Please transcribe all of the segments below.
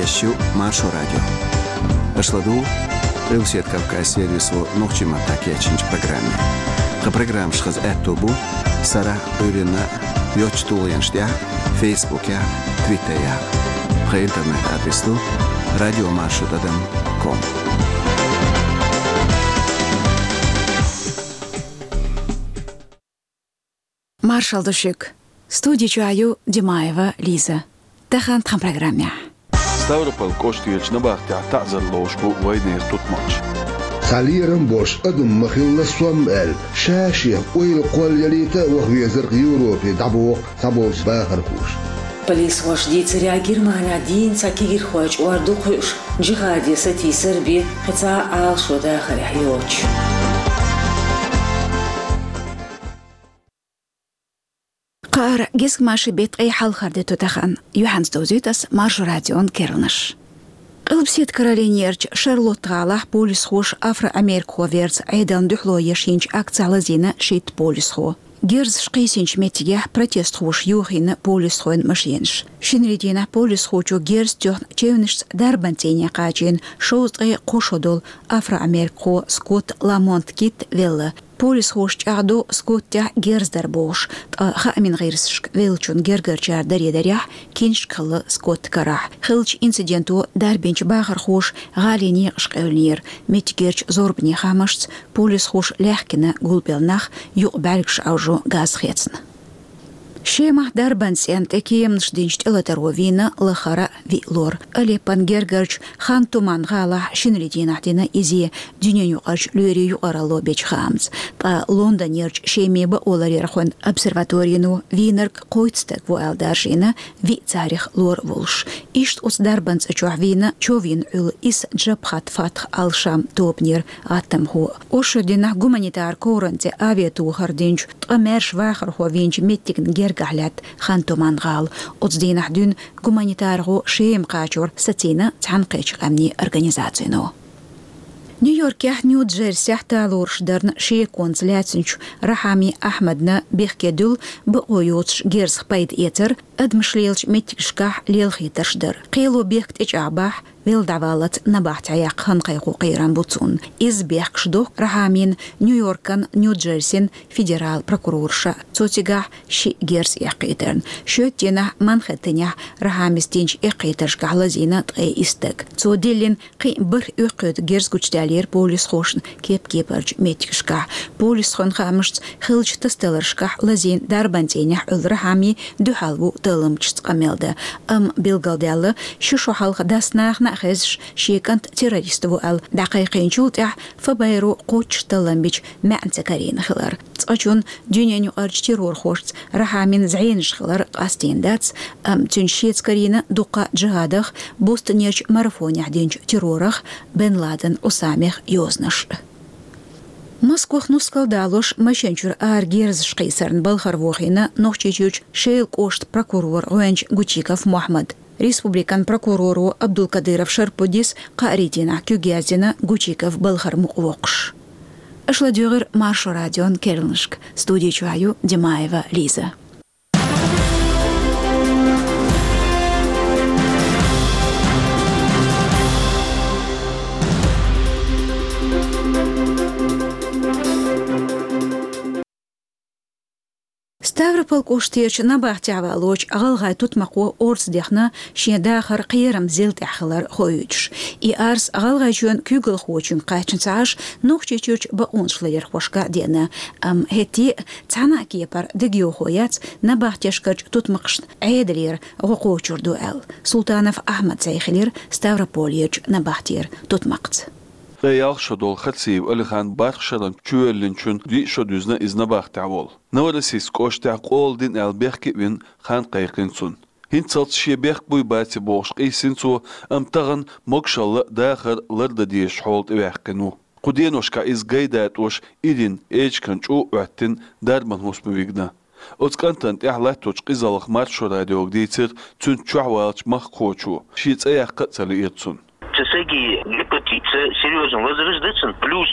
Ещё Маршо радио. Ашладу Русет Кавказ сервису нохчима такячинч программе. Программ шхаз этобу сара өрена йочтулянштя Фейсбуке, Твиттере. По интернет-адресу radiomarsho.com. Маршал Душик. Студия Чаю Димаева Лиза. Тахан тхан программе. Ставрополь коштиеч на бахте атазар ложку войны тутмач. خليرن بوش أدم مخيل الصومال شاشي ويل قول يليتا وهو زرق يوروبي دعبوق صبوش باخر خوش Полис ваш дицаря Германия дин сакигир хоч уарду хуш джихади сати Серби хотя ал шода харяч. قار جسك ماشي بيت أي حال خردتو تخان يوحنس دوزيتس مارش راديون كيرنش قلب سيد كارولينيرج شارلوت غالح بوليس خوش أفر أمريكو فيرز عيدان دحلو يشينج أكتسال زينة شيت بوليس خو جيرز شقيسينج متيجه بروتست خوش يوخين بوليس خوين مشينش شنريدينا بوليس خوشو جيرز تيون تشيونش دربنتيني قاجين شوز أي قوشودول أفر أمريكو سكوت لامونت كيت فيلا بوليس خوش تعدو سكوتة جيرز دربوش خامين غيرسشك ويلچون جرجر دريح كينش كل سكوت كراح خلج انسيدنتو دربينش باخر خوش غاليني قشقولنير متجرج زوربني خامشت بوليس خوش لحكنا قلبلناخ يقبالكش اوجو غاز خيتسن شيمه دربنسيان تكيم نشدينشت الاتروفينا لخرا فيلور اللي بانجرجرج خان تومان غالا شنريدينا دينا إزي دنيا يقرج لوري يقرالو بيج خامز تا لندن يرج شيمي بأولاري رخون أبسرفاتورينو وينرك قويتستك وآل دارجينا في تاريخ لور وولش إشت أس دربنس أجوح فينا چوفين عل إس جبخات فاتح الشام توبنير غاتم هو أوشو دينا гуманитар كورنتي آفيتو خردينج تقمرش واخر هو فينج ميتيكن قحلات خان تومان غال أصدين حدون гуманитарغو شيم قاجور ستينا تحنقيش غامني أرغانيزاتينو نيويورك نيو جيرسي تالورش درن شي كونسلاتنش رحامي أحمدنا بيخكدول بقويوتش جيرس بايد إيتر أدمشليلش ميتكشكاح ليلخيترش در قيلو بيخت إجعباح ويل دعوالت نباحت عياق هنقيقو قيران بوتسون إز بيخشدوك رحامين نيويوركان نيو جيرسين فيدرال بروكورورشا توتيغاح شي جيرس إقيترن شو تينا منختنيح رحامستينش إقيترش كحلزينا تغي إستك تو ديلين قي بر إقيت جيرس كوچتالير بوليس خوشن كيبرج ميتكشكاح بوليس خون خامشت خلج تستلرشكاح لزين داربانتينيح الرحامي دوحالو تلمجت قميلدا بيلغالدالة شو حلق داسناخنا خزش شيكانت تيروريستو ال دقيقين جولتح فبايرو قوش تلمبيج معنت كارين خلر تأجون دنيا نيو أرج تيرور خوشت رحامين زعينش خلر قاستين داتس تنشيت كارينا دوقا جهادخ بوستنيرج مرفون يحدينج تيرورخ بن لادن أساميخ يوزنش مسكوخ نسكال دالوش ماشينجر جيرز شقيسرن بالخر وخينا نوخچيچوچ شيل قوشت بروكورور غوينج غوچيكов محمد Республикан прокурору Абдулкадыров Шарпудис قاريتنا كوغيازنا غوچيكов بالخر مقوقش أشلاديغر Маршо радион Керлншк студия Чаю Димаева Лиза ستافروبول كوشتيرش نباحتي عوالوش أغلغاي تتمقو أورس ديخنا شين داخر قيرم زيلت أحخلر خويتش إي أرس أغلغاي جون كوغل خوچن قاچن ساش نوخشي چوچ بأونش لير خوشكا دينا هتي تانا كيبر دقيو خويات نباحتيش كرج تتمقشت عيدلير غقو چردو أل سلطانف أحمد زيخلير ستافروبوليرج نباحتير تتمقت Раял шодол хатсив алихан бархшалан чуэллинчун ди шодюзна изнабах тавол. Наварасис коштя қолдин албехки вин хан qayqinsun. Хинцалт шебех буй бати бош қисинцу амтаган мокшалла дахар ларда диш холт вяхкину. Qudienushka iz gaidētoš idin ēčkanč u'attin darman husmuvigna. Otskantant ihlatoch qizalaq Marşo radio gdīcir tun ču'walch maqkochu. Šīts ayaq qatsali irtsun. Цесеги гепатита серьезно возрастается, плюс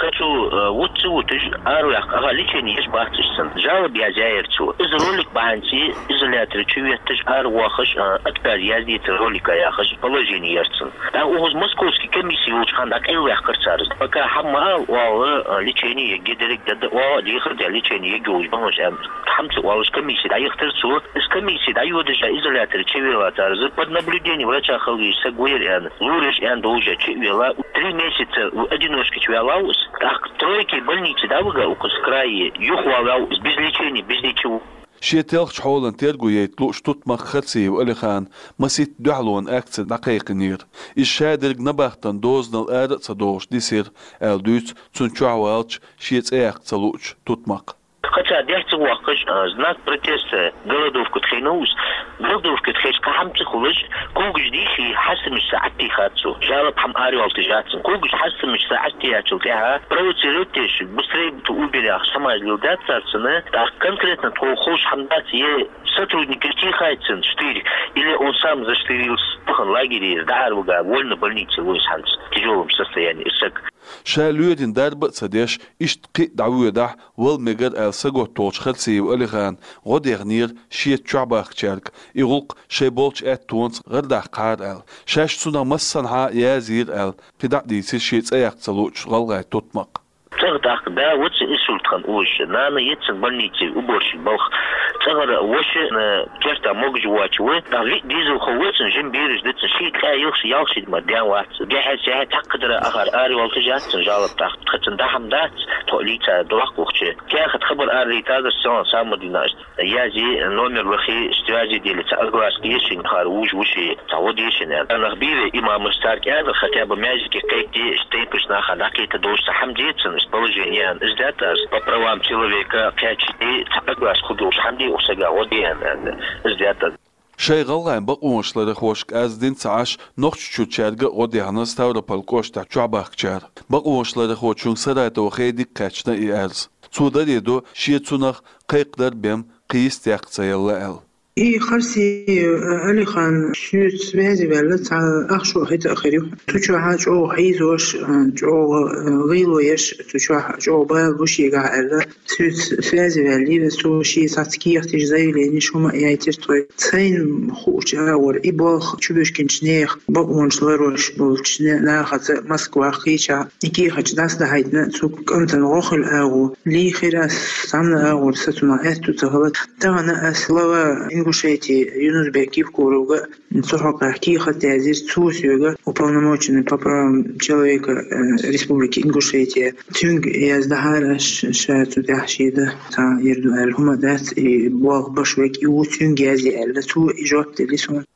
كتو وتسو تج أروح أغليشني إيش بحثشن جواب يا زايرتو إذا رولك بعنتي إذا لا ترتشوي تج أروخش أتبار يازدي ترولك يا خش بلجيني يرتن أوز مسكوسكي كميسي وش عندك أي واحد كرسارز بكا حما واو ليشني يقدرك دد واو دي خد ليشني يجوز بمش أم حمت واوش كميسي دا يخترسو إس كميسي دا يودجا إذا لا ترتشوي لا تارز под наблюдением врача خلي سجوير луриш دوجا чивела 3 месяца одиночки чвялаус так тройки больницы давга укус крае юхвалау без лечения без ничего شيتلخ حولن تيرجو يتلو شتوت مختصي والخان مسيت دعلون اكثر دقيق نير الشادرج نبختن دوزن الارد صدوش ديسير الدوت تنشعوالش شيت اكثلوش توتمق Хотя дельцы вахаш знак протеста голодовку тхейноус голодовку тхейш кахам тхулыш кугж диши хасмиш саати хатсу жалоб хам ариол тижатсен кугж хасмиш саати ячул тяга провоцируйтеш быстрее уберях сама лилдатсарсына так конкретно тхулхуш хамдат е сотрудники тихайцен 4 или он сам заштерился в лагере дарвга вольно больнице Луисханс в тяжелом состоянии شالويدين درب صديش اشتقي دعوه ده والمجر السجو توش خلسي والخان غد يغنير شيت شعباخ شارك يغلق شي بولش تونس غير ده قار شاش سونا مسنها يازير قدع ديسي شيت اياق صلوش غلغاي توتمق تغدق دا وتس إنسولتخن وش نانا يتسن بلنيتي وبورش بلخ تغر وش كرتا موج واتشوي دغلي ديزو خوتسن جنبيرج دتسن شي كا يلخش يلخش مديان وات جاهز جاهز تقدر اخر اري والتجاتسن جالب تاخت تختن دحم دات توليتا دلق وخشي كاخد خبر اري تاز السون سام ديناش يازي نومر وخي اشتراجي ديال تاغلاس ديشن خاروج وشي تعوديشن انا خبيري امام مستارك هذا خطاب ماجيكي كيتي штейпиш на хадакита дош хамдитсен положение издатас по правам человека качити соглас худуш хамди усага одиан издатас شيغلغان بقوشلر خوشك از دين ساعش نوخش چوچرگ اوديانس تاور پلکوشتا چوباخچار بقوشلر خوچون سرات و خيدي قچنا ايرز سودري دو شيتسونخ قيقدر بهم قيس تاقصيلا ال إيه خرسي علي خان شو سبازي ولا أخشوا حتى آخري تشوف حاجة أو حيزوش أو غيلو يش تشوف أو بالوشي قاعد سبازي ولا بس شيء ساتكي احتجازي لأن شو ما يعترض ثين خوش أول إباخ شو بيش كنشنيخ بقون شلروش بولشنا ناخذ مسكوا خيشة إكي خش ناس ده هيدنا سوق أنت نروخل أو لي خلاص سامنا أول ستنا أتو تغلط تانا أسلوا Ингушетии Юнусбеки в Куруга, Сухока Киха Тазир Цусюга, уполномоченный по правам человека Республики Ингушетия, Тюнг и Аздахара Шату Дахшида, Та Ерду Аль-Хумадат и Буах Башвек и Утюнг Язи Аль-Лату и Жот Телисон.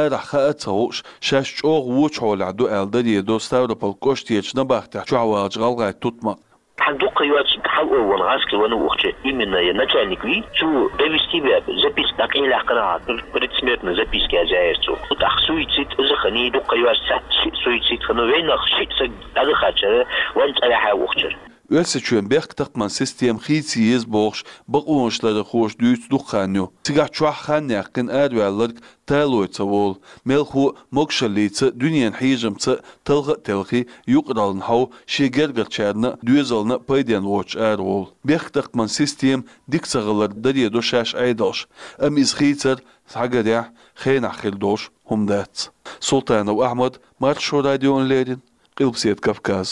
رح أتوش شاش أو وش على عدو ألدري دوستاور بالكوشت يجنا بحتة شو عواج غلغة تطمق حدوق يواتش تحول ونغاسك ونوخش именно я начальник ви чу довести бя запись так или акра предсмертно записки азаерцу так суицид захани дуq юас суицид хновенах шитсаг дагахача вант аяха ухчер Ölseçün berk taqman sistem xiysiz boğuş baqonşları xoş düz duqanyo sigah çuaxan yaqin advallar taloysa vol melxu mokşalitsa dünyen hijimsa talğa telxi yuqralın hav şegergçarna düzalna paydan voç arol berk taqman sistem diksağlar dariye doşaş aydaş am izxitsar sagada xeyna xildoş humdat Sultanov Ahmad Marşo radionlerin Qilbset Kavkaz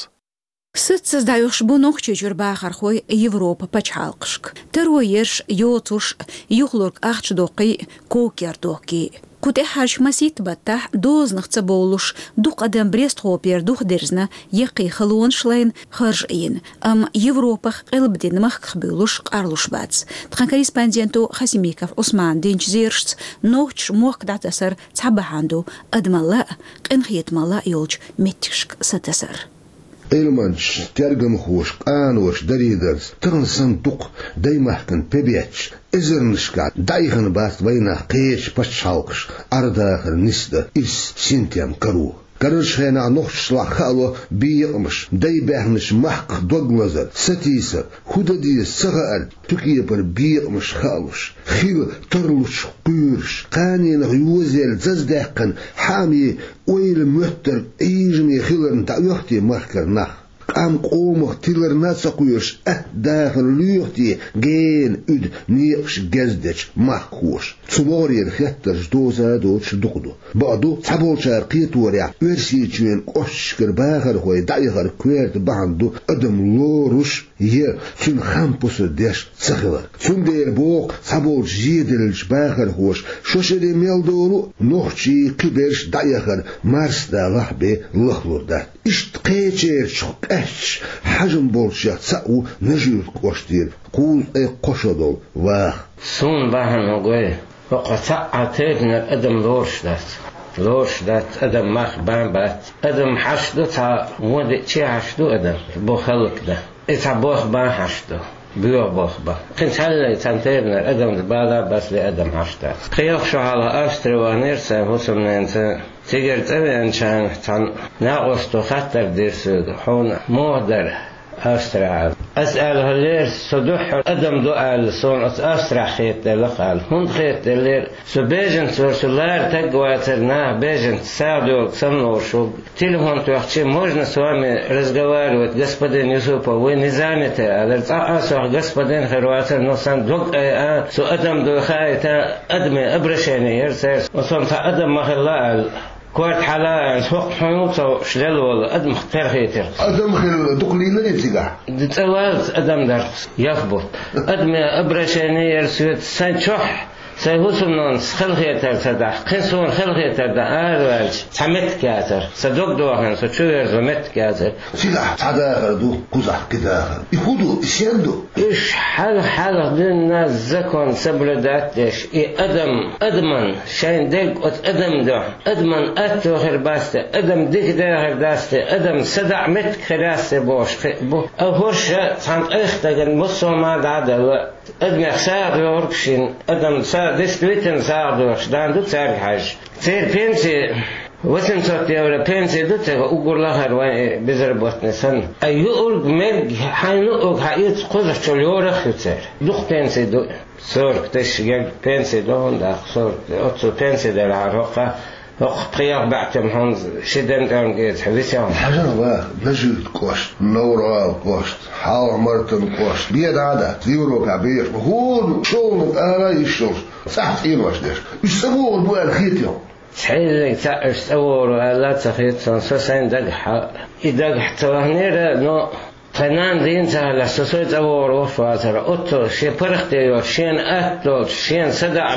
Сыт создаешь бунок чечурба хархой Европа пачалкшк. Теруеш йотуш юхлорк ахчдоқи кокердоки. Куте харш масит бата дознах цаболуш дух адам брест хопер дух дерзна яқи халуан шлайн харжин. Ам Европах элбдин мах хбилуш арлуш бац. Тхан корреспонденту Хасимиков Осман Денчзершц нохч мох датасар цабаханду адмала қинхиетмала йолч меттишк сатасар. إلمانش ترجم خوش قانوش دريدرز تغنسن دوق دايمحكن ببيتش إزرنشكات دايخن باست بينا قيش بشالقش أرداخر نسدة إس سنتيام كرو كرش هنا نخش لخالو بيقمش داي بحنش محق دوغلزر ستيسر خوددي سغال تكيه بر بيقمش خالوش خيل ترلوش قيرش قانين غيوزيل ززدهقن حامي ويل مهتر ايجمي خيلن تعيوختي محكر نخ أم قوم تيلر ناسقوش داخل ليوتي جين أد نيقش جزدش مخوش صباري الخترش دوزا دوتش دقدو بعدو صبول شارقيت وريع ورسيتشين قشكر باخر خوي دايخر كويرت باندو أدم لوروش يه تون خامبوس ديش سخلر تون دير بوق صبول جيدلش باخر خوش شوشري ميلدورو نوخشي قبرش دايخر مارس دا لحبي لخلور دا اشت قيچير شوك اش حجم بولشا تساقو نجير قوشتير قول اي قشدول واخ سون باهم وقوي وقطع عتيدنا ادم لورش دات ادم مخ بات ادم حشدو تا ودي چي حشدو ادم بو خلق ده اتا بوخ با حشدو بيو بوخ با قنت هلي تنتيبنا ادم بالا بس لادم حشدا قيوخ شو على أستري وانيرسا هوسم ننسا تيجرت أبي أنشان تن ناقصتو خطر دير سود حون مودر أسترع أسأل هلير صدوح أدم دؤال صون أسترع خيط لقال هون خيط اللير سبيجن سورسولار تقواترنا بيجن سادو سمنور شو تليفون توقتي можно с вами разговаривать господин Юсупов вы не заняты господин Хорватер но сам друг су أدم دخايتا أدمي أبرشيني يرسل وصمت أدم مخلال كوارت حلا سوق حنوطة شلال ولا أدم اختار خيتر أدم خير دقلينا نتيجة دتوالت أدم درس يخبط أدم أبرشاني يرسل سنشح سيهوسم نونس خلقيتر تدا قنسون خلقيتر دا آرواج سمت كاتر صدق دوهن سوچوير زمت كاتر سلاح تداخر دو قزح كداخر يخودو يسيندو إيش حال دينا زكون سبرداتش أدمن شاين ديك أدم دو أدمن أتو خرباسته أدم ديك داخر داسته أدم سدع مت خراسته بوش أو هوش تانت اختاقن مصو ما دعدا أدم خسار يوركشين أدم دست ويتن ساعدوش داندو تسارك حاج تير بينسي وسن صوت يورا بينسي دوت أقول لها روان بزربوتني سن أيقول مج حينوق حقيقة قزح شليورا خيتر دوخ بينسي دو سورك تشجع بينسي دون دا سورك أتصل بينسي دا العراقة وقياق بعتم هون شدن كان جيت حبيسيهم حاجة واحد نجيت كوشت نورا كوشت حاول مرتن كوشت بيد عادة يورو كعبير هون شغل أنا يشتغل صح إيه واش دير مش سبوه بوع الخيتيهم تحيل تعرف سوور ولا تخيط سنسوسين دقح يدقح توهنير نو فنان دين سهل سوسيت أور وفاتر أتو شي برختي شين أتو شين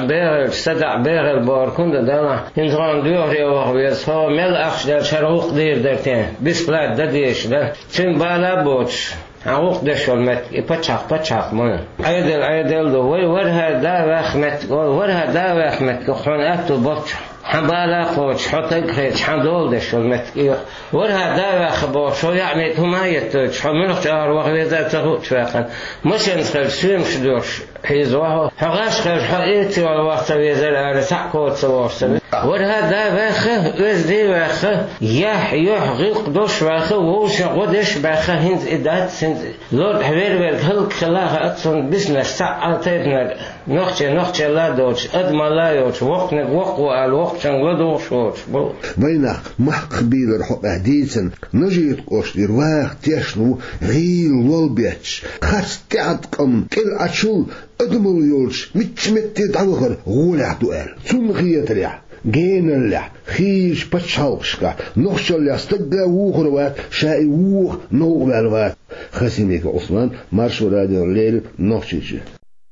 صدع بيغل باركون دانا إنسان ديوري وغبيس هو مل أخشدر شروق دير درتين بسبلات دديش در تين بالا بوتش عوق دش والمت بتشاق من عيدل دو ورها دا وخمت كخون أتو بوتش حبالا قوش حطك خيش حدول دش والمت ورها دا وخبو شو يعني هما يتوش حملك شهر وغيزة تغوت فاقا مش نسخل سويم شدوش حيزوه حقاش خيش حقيتي والوقت ويزل على سعكوت سوارسل ورها دا واخه وزدي واخه يح غيق دوش واخه ووش غدش باخه هنز إدات سنز لورد حوير هلك خلاها أتصن بسنا ساعة تيبنا نوخشي لا دوش أدما لا يوش وقنك وقوة الوقشن لدوش وش بينا محق بيلر حق أهديسن نجيت قوش ديرواخ تيشنو غيل والبيتش خاص تعدقم كل أشول أدمل يولش متشمتي دعوخر غولع دوال ثم خيات ريح جين اللح خيش بتشالقشكا نخشل يستقى ووخروات شاي ووخ نوغ بالوات خسيميك عثمان مارشو راديو الليل نخشيشي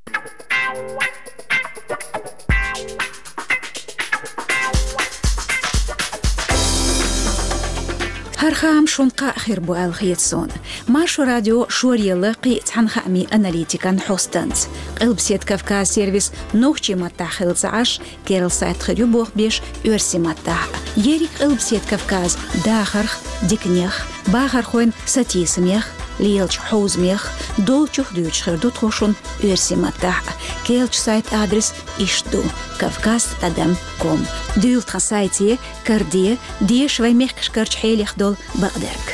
هرخام شونقا آخر بوال خيتسون مارشو راديو شوري لقي تحنخامي أناليتيكان حوستنز قلب سيد كافكاز سيرفيس نوخشي متاح خلص عش كيرل سايت خريو بوخ بيش يرسي متاح يريك قلب سيد كافكاز داخرخ ديكنيخ باخر خوين ساتيسميخ ليلش حوزميخ دولچوخ دوچ خردو تخوشون يرسي متاح كيلش سايت آدرس إشتو kafkaz.com ديلتخ سايتي كردية ديش ويميخ كشكرش حيل يخدول بقدرك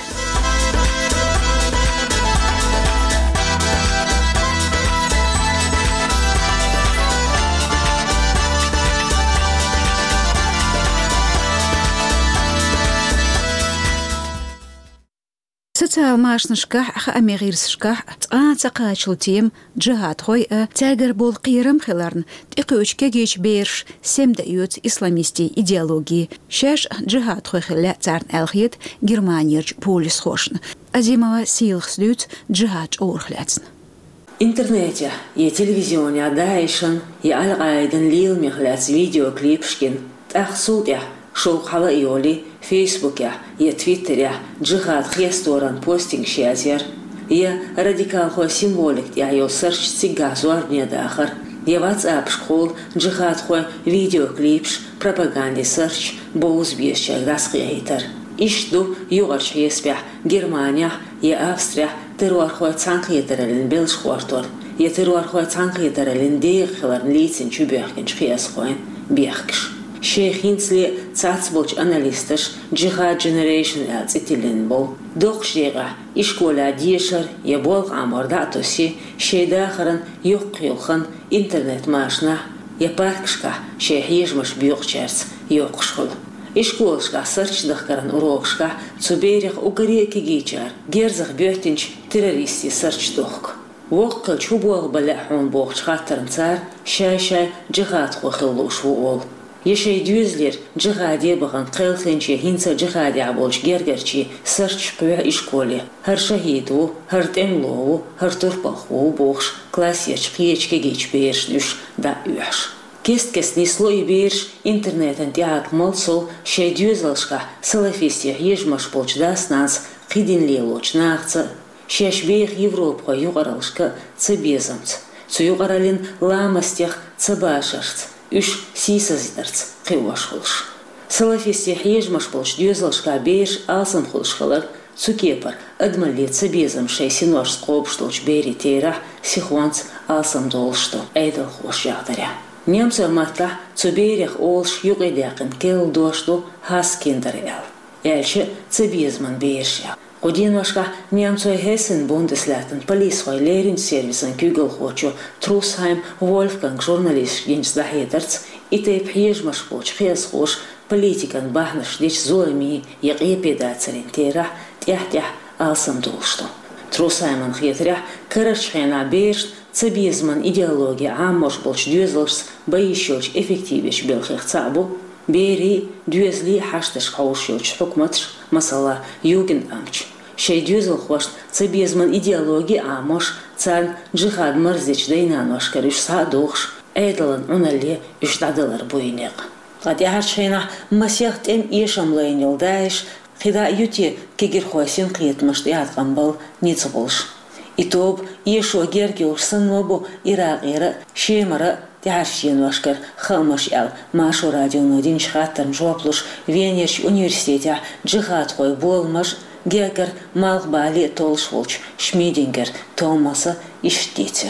Тутал машнышках аха амегирсшках цаачилтим джихад хой тагер бол қирым хиларн тиқучке геч берш семдают исламисти идеологии шаш джихад хой хилля царн алхит Германияч полис хошн Азимова силхслют джихад орхляцн интернете и телевизионе адайшан и алгайден лил михляц видеоклипшкин тахсудя шоу хала иоли фейсбуке и твиттере джихад хесторан постинг шазер и радикал хо символик я ё серч цигазуар не дахар и WhatsApp школ джихад хо видеоклипш пропаганде серч боуз бешчак дасхейтер ишду югарч еспя Германия и Австрия террор хо цанхетерелин белшхвартор и террор хо цанхетерелин дехлар лицен чубехкен чхес хоин бехкш Шейхинсли цацболч аналисташ Jihad Generation ацитилин бол дохшега ишкола дешер ебол амордатоси шейдахаран юқилхан интернет машна епаркшка шейхижмаш бюхчерц юқшхул ишколшка сарчдахкаран урокшка цуберих угареки гичар герзах бётинч террористи сарчдохк وقل شبوغ بلحون بوغ شخاطرن цар شاي جهاد خوخلوش وول يشي دوزلير جهادي بغن قيلخنشي هنسا جهادي عبولش گرگرچي سرچ قويا اشكولي هر شهيدو هر تملوو هر تربخو بوغش كلاسيرچ قيچكي گيچ بيرشنوش دا اوش كست نيسلوي بيرش интернетен тяг молсол شي دوزلشكا سلافيستي يجمش بولش داس قيدين ليلوچ ناخца شيش بيخ يوروبا يوغرالشكا цебезамц цуюغаралин ламастях цебашарц үш сисаздырц қиуашхулш. Салафисти хежмаш болш дюзлашка бейш алсам хулшхалар цукепар адмали цебезам шейсинуаш скобштолч бери тейрах сихуанц алсам долшто эйдал хуш ягдаря. Немцер матта цуберих олш югедякин кел дошту хас киндер эл. Элче цебезман бейшя. Годинвашка немцой Hessen Bundeslaten Polizei Lehrensservisen Kügel hocho Trusheim Wolfgang Journalist Jens Daheterts ite pjejmash hoch khias hoch politikan bahnash dich zoemi yaqipedatserin terah tyahtah alsam dolshto Trusheim khietrah karashkhena besh цебизман идеология амош болш дюзлш баишоч эффективиш белхцабу бери дюзли хашташ хаушоч хукматш масала юген амч شي ديوزل خوش цебезман идеология амош цан джихад марзич дайнанош кариш садохш эйдалан уналли үштадалар буйнег قد يعرشينا مسيح تم يشم لينيل دايش خدا يوتي كيجر خواسين قيت مشتيات قنبل نيتسبولش إتوب يشو جيرجيوش سنوبو إراغيرا شيمرا تعرشين واشكر خامش ال ماشو راديو نودين شخاتر مجوابلوش فينيرش университете جихاد خوي بولمش Гекер Малхбали Tolschwolch Schmiedinger Thomasa Ischtitzer.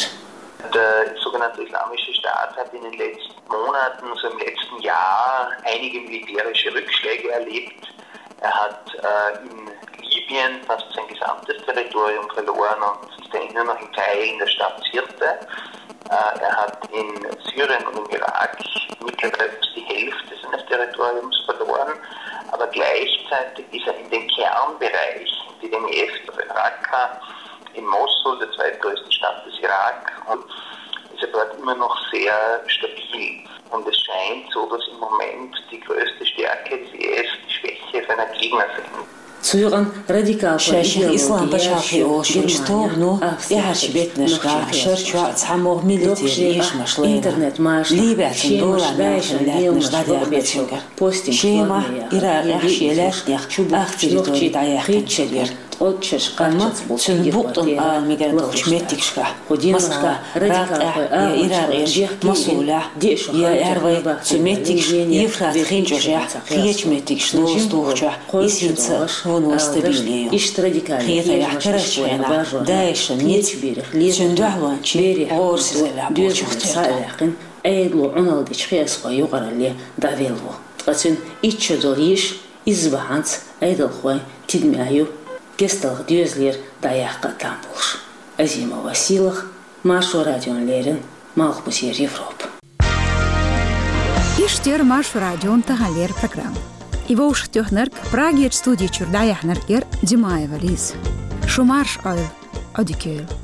Der sogenannte Islamische Staat hat in den letzten Monaten, so im letzten Jahr, einige militärische Rückschläge erlebt. Er hat in Libyen fast sein gesamtes Territorium verloren und ist nur noch in Teilen der Stadt Sirte. Er hat in Syrien und im Irak mittlerweile die Hälfte seines Territoriums verloren. Aber gleichzeitig ist er in den Kernbereich, die DNF, Raqqa, in Mosul, der zweitgrößten Stadt des Irak, und ist er dort immer noch sehr stabil. Und es scheint so, dass im Moment die größte Stärke des IS die Schwäche seiner Gegner sind. Сюран радикал шаших ислам башахи ошин штогну яш бетнешка шерчва цамог милитер ишмашле интернет маш либятин доланашын лятнеш дадябетшингер шема ира яхшелеш ахтиритори даяхтчелер отчеш канмац болсын буктон мигрантолч меттикшка ходинска радикал ира масула я ярвай цуметтикш ефрат хинчоша хич меттикш ностухча исинца он стабилию хиета яхтарашвена дайша ниц чундахлан чбери орсизела бочухтер эйдлу уналдич хесва югарали давелво тацин иччодориш избаанц эйдлхой тидмяю Гесталх дюзлер даяхка тамбулш. Азимова силах, Машу радион лерин, Малхбусер Европ. Иштер Машу радион тагалер программ. Его уж тёхнерк Праге студии Чурдаяхнергер Димаева Лиз. Шумарш ойл, одикейл.